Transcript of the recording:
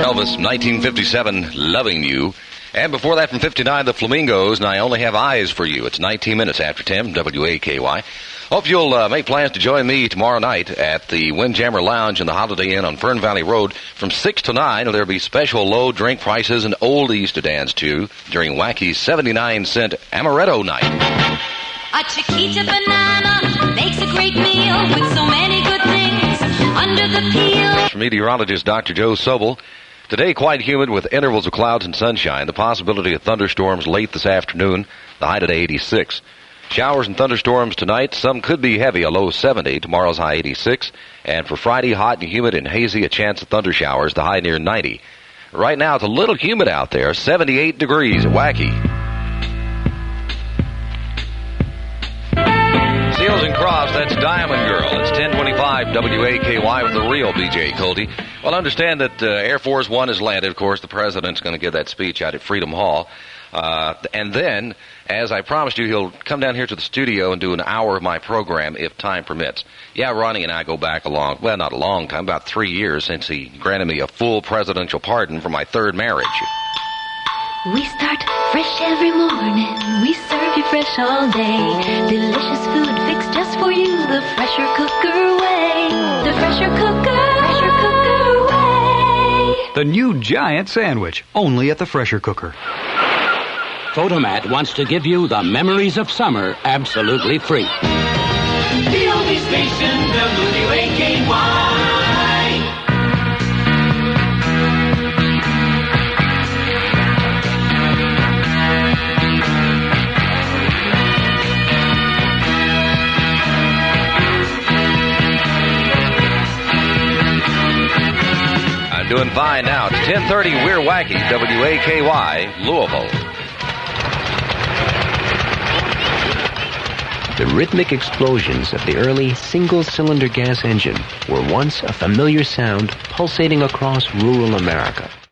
Elvis, 1957, Loving You. And before that, from 59, the Flamingos, and I Only Have Eyes for You. It's 19 minutes after 10, WAKY. Hope you'll make plans to join me tomorrow night at the Windjammer Lounge in the Holiday Inn on Fern Valley Road from 6 to 9. There'll be special low drink prices and oldies to dance to during Wacky's 79-cent Amaretto Night. A Chiquita banana makes a great meal with so many good things under the peel. From meteorologist Dr. Joe Sobel. Today, quite humid with intervals of clouds and sunshine. The possibility of thunderstorms late this afternoon. The high today, 86. Showers and thunderstorms tonight. Some could be heavy, a low 70. Tomorrow's high, 86. And for Friday, hot and humid and hazy, a chance of thunder showers. The high near 90. Right now, it's a little humid out there. 78 degrees at Wacky. Seals and Cross, that's Diamond Girl. It's 1025 WAKY with the real BJ Colty. Well, understand that Air Force One has landed. Of course, the president's going to give that speech out at Freedom Hall. And then, as I promised you, he'll come down here to the studio and do an hour of my program if time permits. Yeah, Ronnie and I go back not a long time, about 3 years since he granted me a full presidential pardon for my third marriage. We start fresh every morning, we serve you fresh all day. Delicious food fixed just for you, the Fresher Cooker way. The Fresher Cooker way. The new giant sandwich, only at the Fresher Cooker. Photomat wants to give you the memories of summer absolutely free. The only station, WAKY. Doing fine now. It's 10:30. We're Wacky, WAKY, Louisville. The rhythmic explosions of the early single-cylinder gas engine were once a familiar sound pulsating across rural America.